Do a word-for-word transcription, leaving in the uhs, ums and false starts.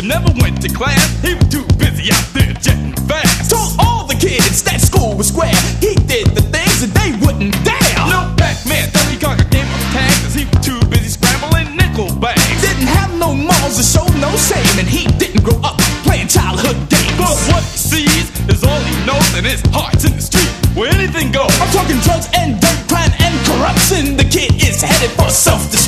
but never went to class. He was too busy out there jetting fast. Told all the kids that school was square. He did the things that they wouldn't dare. No Pac-Man, Donkey Kong, a game of tag, cause he was too busy scrambling nickel bags. Didn't have no morals to show no shame, and he didn't grow up playing childhood games. But what he sees is all he knows, and his heart's in the street where anything goes. I'm talking drugs and dirt, crime and corruption. The kid is headed for self-destruction.